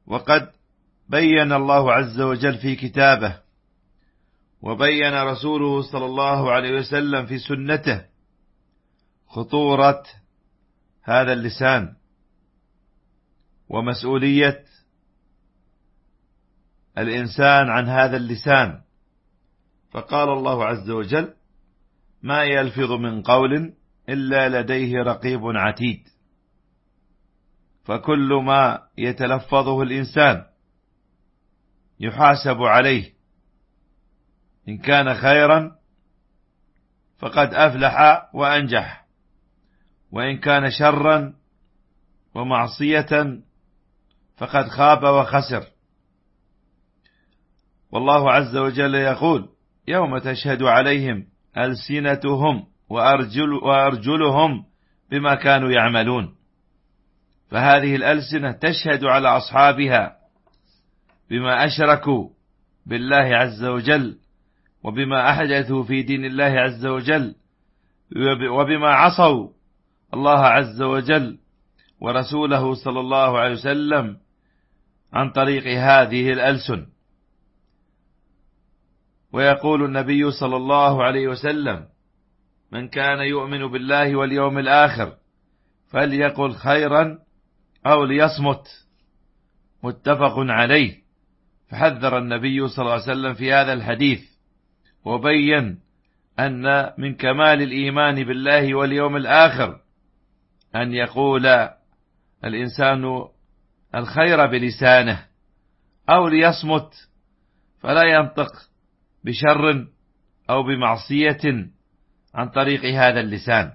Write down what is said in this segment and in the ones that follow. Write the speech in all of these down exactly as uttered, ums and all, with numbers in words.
وقد بين الله عز وجل في كتابه، وبين رسوله صلى الله عليه وسلم في سنته خطورة هذا اللسان ومسؤولية الإنسان عن هذا اللسان. فقال الله عز وجل: ما يلفظ من قول إلا لديه رقيب عتيد. فكل ما يتلفظه الإنسان يحاسب عليه، إن كان خيرا فقد أفلح وأنجح، وإن كان شرا ومعصية فقد خاب وخسر. والله عز وجل يقول: يوم تشهد عليهم ألسنتهم وأرجل وأرجلهم بما كانوا يعملون. فهذه الألسنة تشهد على أصحابها بما أشركوا بالله عز وجل، وبما أحدثوا في دين الله عز وجل، وبما عصوا الله عز وجل ورسوله صلى الله عليه وسلم عن طريق هذه الألسن. ويقول النبي صلى الله عليه وسلم: من كان يؤمن بالله واليوم الآخر فليقل خيرا أو ليصمت، متفق عليه. فحذر النبي صلى الله عليه وسلم في هذا الحديث، وبين أن من كمال الإيمان بالله واليوم الآخر أن يقول الإنسان الخير بلسانه، أو ليصمت فلا ينطق بشر أو بمعصية عن طريق هذا اللسان.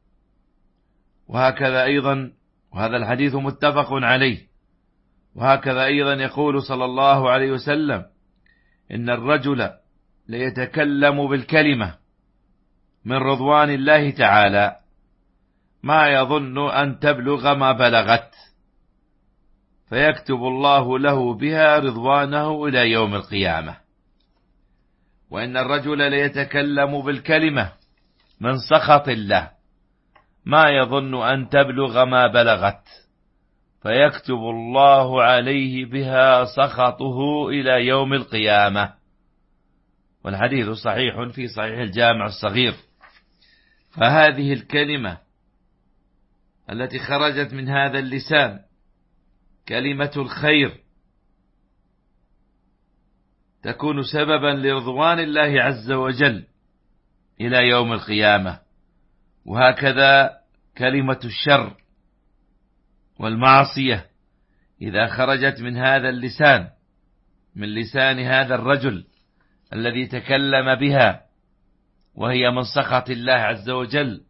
وهكذا أيضا، وهذا الحديث متفق عليه، وهكذا أيضا يقول صلى الله عليه وسلم: إن الرجل ليتكلم بالكلمة من رضوان الله تعالى ما يظن أن تبلغ ما بلغت، فيكتب الله له بها رضوانه إلى يوم القيامة. وإن الرجل ليتكلم بالكلمة من سخط الله ما يظن أن تبلغ ما بلغت، فيكتب الله عليه بها سخطه إلى يوم القيامة. والحديث صحيح في صحيح الجامع الصغير. فهذه الكلمة التي خرجت من هذا اللسان كلمة الخير تكون سببا لرضوان الله عز وجل إلى يوم القيامة. وهكذا كلمة الشر والمعصية إذا خرجت من هذا اللسان، من لسان هذا الرجل الذي تكلم بها، وهي من سخط الله عز وجل،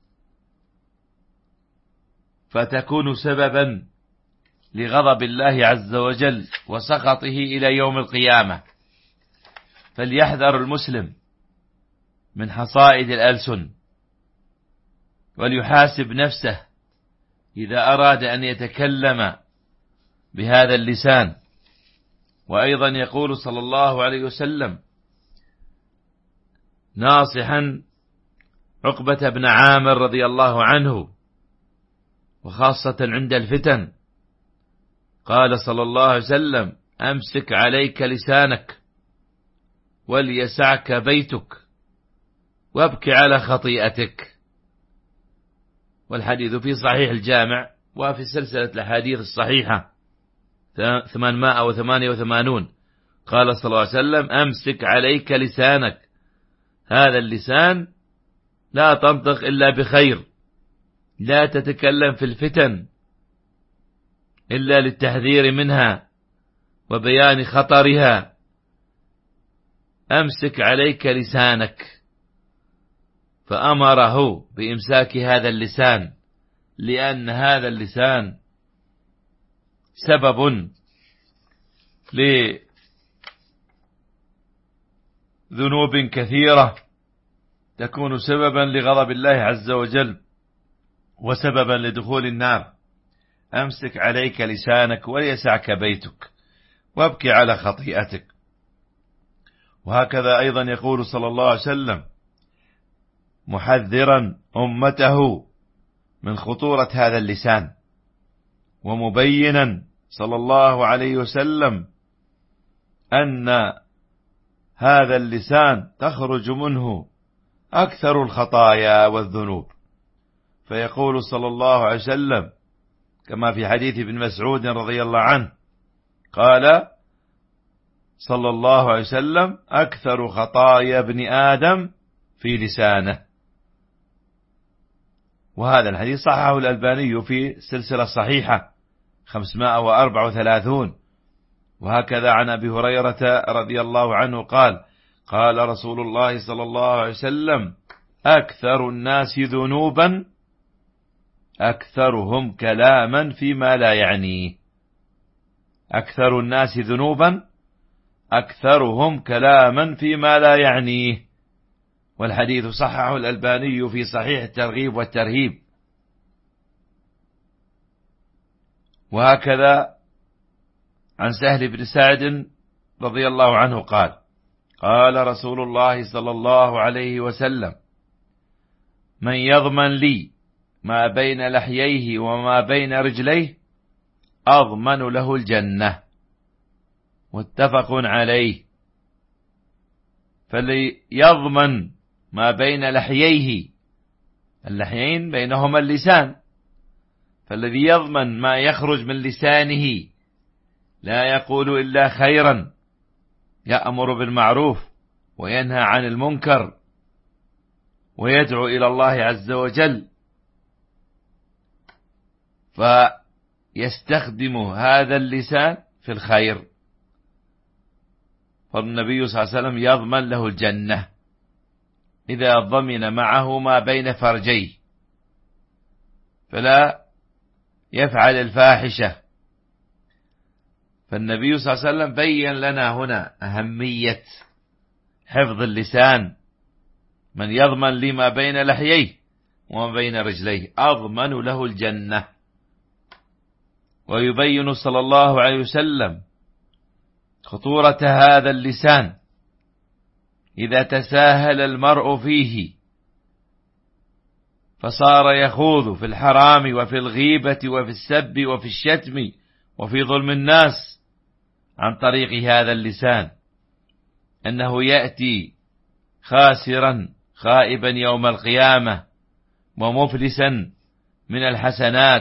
فتكون سببا لغضب الله عز وجل وسخطه إلى يوم القيامة. فليحذر المسلم من حصائد الألسن، وليحاسب نفسه إذا أراد أن يتكلم بهذا اللسان. وأيضا يقول صلى الله عليه وسلم ناصحا عقبة بن عامر رضي الله عنه، وخاصة عند الفتن، قال صلى الله عليه وسلم: أمسك عليك لسانك وليسعك بيتك وابك على خطيئتك. والحديث في صحيح الجامع وفي سلسلة الأحاديث الصحيحة ثمانمائة وثمانية وثمانون. قال صلى الله عليه وسلم: أمسك عليك لسانك. هذا اللسان لا تنطق إلا بخير، لا تتكلم في الفتن إلا للتحذير منها وبيان خطرها. أمسك عليك لسانك. فأمره بإمساك هذا اللسان، لأن هذا اللسان سبب لذنوب كثيرة تكون سببا لغضب الله عز وجل وسببا لدخول النار. أمسك عليك لسانك وليسعك بيتك وابكي على خطيئتك. وهكذا أيضا يقول صلى الله عليه وسلم محذرا أمته من خطورة هذا اللسان، ومبينا صلى الله عليه وسلم أن هذا اللسان تخرج منه أكثر الخطايا والذنوب، فيقول صلى الله عليه وسلم كما في حديث ابن مسعود رضي الله عنه قال صلى الله عليه وسلم: أكثر خطايا ابن آدم في لسانه. وهذا الحديث صححه الألباني في سلسلة صحيحة خمسمائة وأربعة وثلاثون. وهكذا عن أبي هريرة رضي الله عنه قال: قال رسول الله صلى الله عليه وسلم: أكثر الناس ذنوبا أكثرهم كلاما فيما لا يعنيه. أكثر الناس ذنوبا أكثرهم كلاما فيما لا يعنيه. والحديث صححه الألباني في صحيح الترغيب والترهيب. وهكذا عن سهل بن سعد رضي الله عنه قال: قال رسول الله صلى الله عليه وسلم: من يضمن لي ما بين لحييه وما بين رجليه أضمن له الجنة. متفق عليه. فاللي يضمن ما بين لحييه، اللحيين بينهما اللسان، فالذي يضمن ما يخرج من لسانه لا يقول إلا خيرا، يأمر بالمعروف وينهى عن المنكر ويدعو إلى الله عز وجل، فيستخدم هذا اللسان في الخير، فالنبي صلى الله عليه وسلم يضمن له الجنة إذا ضمن معه ما بين فرجيه، فلا يفعل الفاحشة. فالنبي صلى الله عليه وسلم بين لنا هنا أهمية حفظ اللسان. من يضمن لي ما بين لحييه وما بين رجليه أضمن له الجنة. ويبين صلى الله عليه وسلم خطورة هذا اللسان إذا تساهل المرء فيه فصار يخوض في الحرام وفي الغيبة وفي السب وفي الشتم وفي ظلم الناس عن طريق هذا اللسان، أنه يأتي خاسرا خائبا يوم القيامة ومفلسا من الحسنات